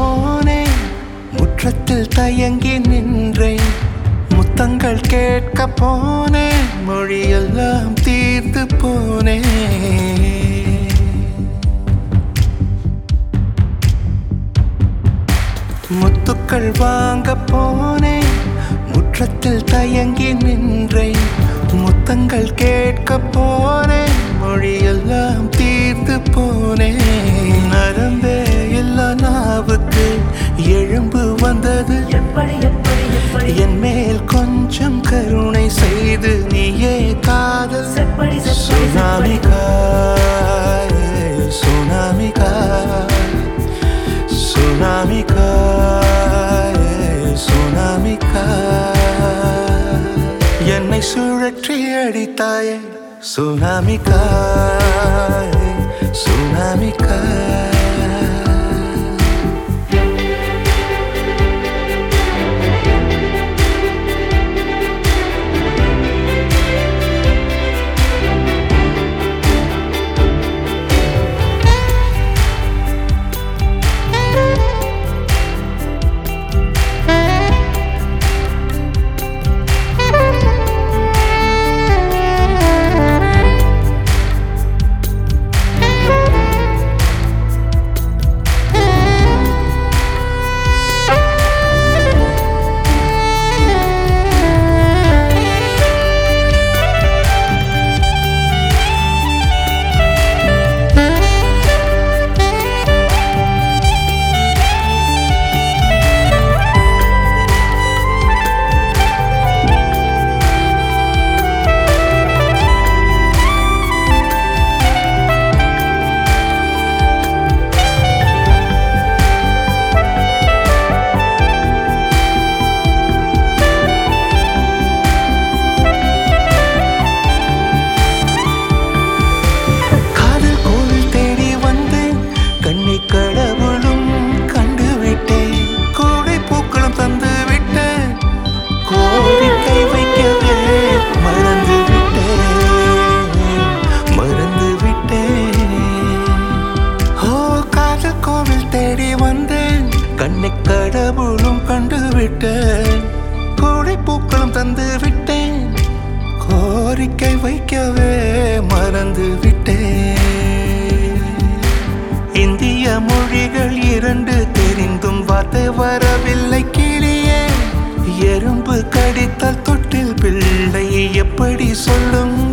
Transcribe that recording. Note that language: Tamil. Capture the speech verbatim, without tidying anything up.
போனேன், முற்றத்தில் தயங்கி நின்றேன். முத்தங்கள் கேட்க போனேன், மொழியெல்லாம் தீர்ந்து போனேன். முத்துக்கள் வாங்க போனேன், முற்றத்தில் தயங்கி நின்றேன். முத்தங்கள் கேட்க போனேன், மொழியெல்லாம் தீர்ந்து போனேன். நரம்பே இல்ல நாவுக்கு எழும்பு வந்தது, என் மேல் கொஞ்சம் கருணை செய்து நீயே காதல். சுனாமிகாய் சுனாமிகாய் சுனாமிகாய் சுனாமிகாய் என்னை சுழற்றி அடித்தாயே. சுனாமிகாய் சுனாமிகாய் கடவுளும் கண்டு விட்டேன், கோடை பூக்களும் தந்து விட்டேன், கோரிக்கை வைக்கவே மறந்து விட்டேன். இந்திய மொழிகள் இரண்டு தெரிந்தும் வார்த்தை வரவில்லை கிளியே. எறும்பு கடித்தால் தொட்டில் பிள்ளை எப்படி சொல்லும்